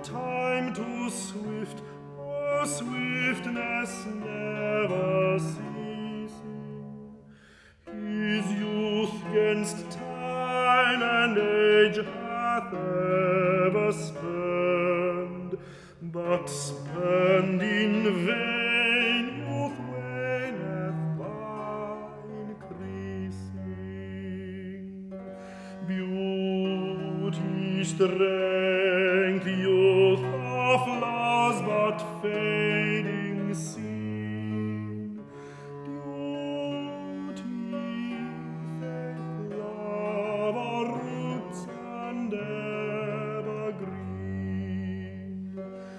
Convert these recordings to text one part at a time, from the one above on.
time too swift, oh swiftness never ceasing. His youth 'gainst time and age hath ever spurned, but spurned in vain youth waneth by increasing. Beauty, strength, youth are flowers but fading seen. Duty, faith, love are roots and evergreen.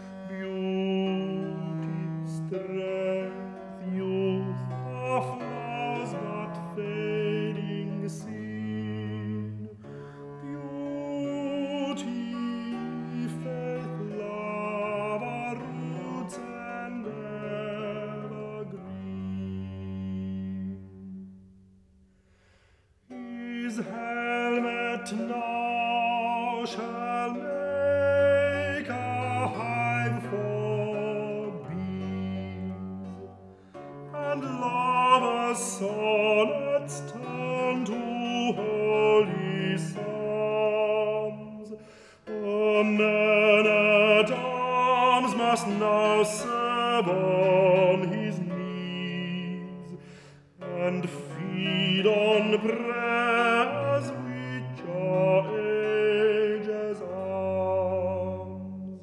Beauty, strength, youth are flowers but fading seen. Beauty, faith, love are roots and evergreen. His helmet now shall make a hive for bees, and lovers' sonnets turn to holy psalms. A man-at-arms must now serve on his knees, and feed on prayers which are ages' alms.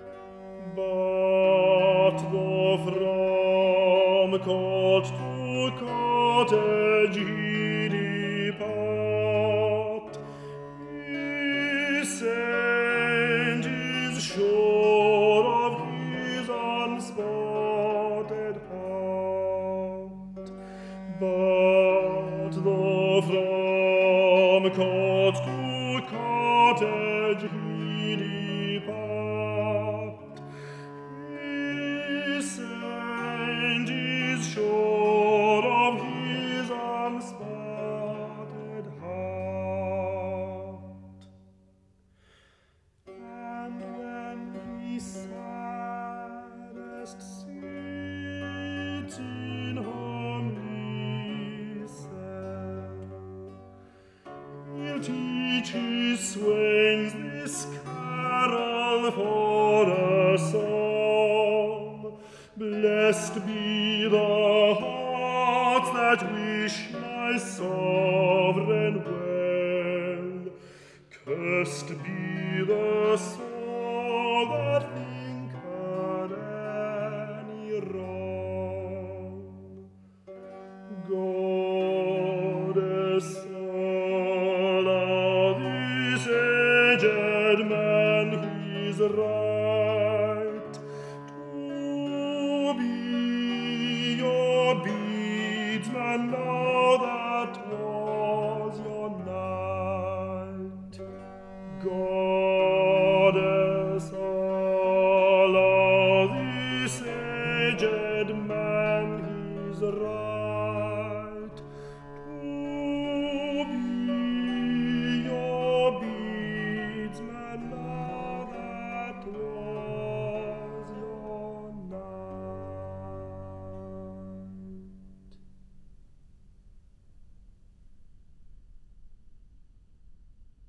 But though from court to cottage he depart, his saint is sure of his unspotted heart. But though from court to cottage he depart, his saint is sure of his unspotted heart. And when he saddest sits in homely cell, he'll teach his swains this carol for a song. Blessed be the hearts that wish thy sovereign well. Cursed be the soul that thinketh any wrong. Goddess, allow this aged man his right to be your beadsman now that was your night. Goddess, allow this aged man his right.